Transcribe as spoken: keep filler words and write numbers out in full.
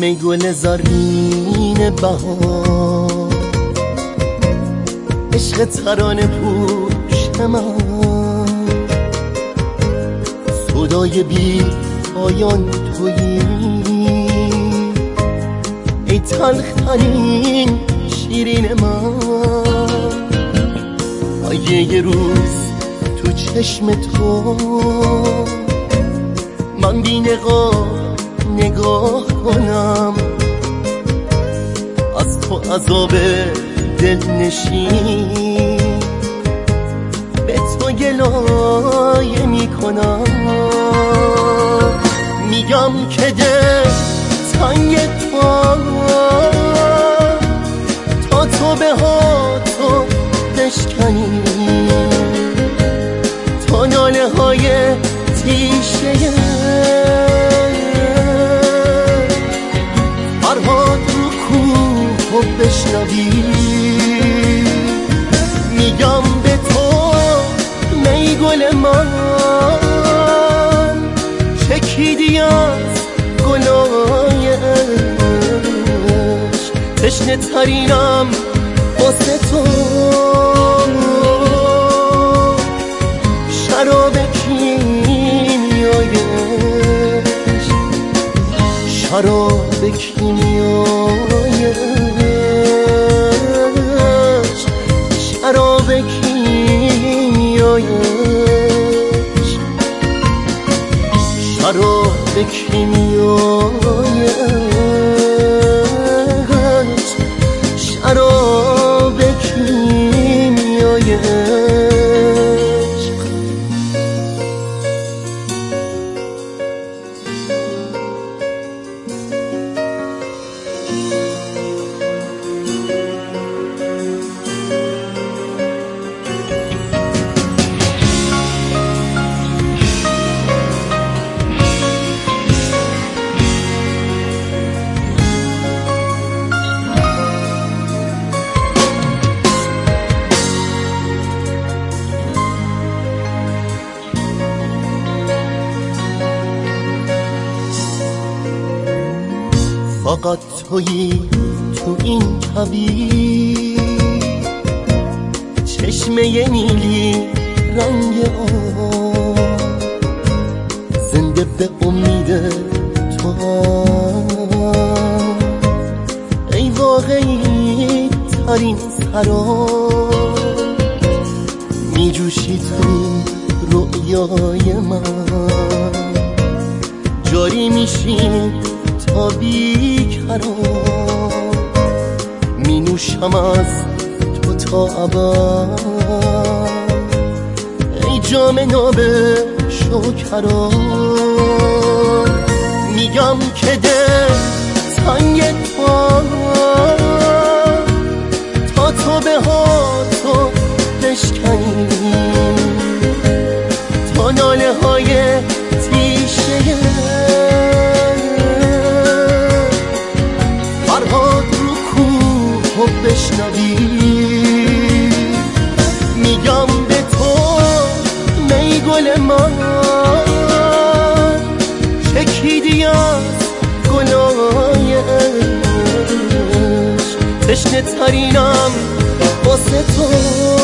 می گل زرین بهار، عشق ترانه پوش من، صدای بی پایان تویی، ای تلخترین شیرین من. اگه یه روز تو چشم تو من بی نقاب نگاه کنم، از تو عذاب دل نشین به تو گلایه میکنم. میگم که دل تنگ تو، تا تو به ها تو بشکنی، تا ناله های تیشه فرهاد رو کوه بشنوی. میگم به تو می گل من، چکیدی از گلای عشق، تشنه ترینم واسه تو. شراب کیمیای عشق، شراب کیمیای عشق، شراب کیمیای عشق، شراب کیمیای عشق، شراب کیمیای عشق. فقط تویی تو این کویر، چشمه نیلی رنگ آب، زنده به امید تو. ای واقعی ترین سراب، می جوشی تو رؤیای من، جاری میشی تا بی‌قرار، می نوشم از تو تا ابد. ای جام ناب شکران، میگم که دل تنگ تو، تا تو به ها تو بشکنی، تا ناله های تیشه فرهاد رو کوه بشنوی. میگم به تو می گل من، چکیدی از گلای عشق، تشنه ترینم واسه تو.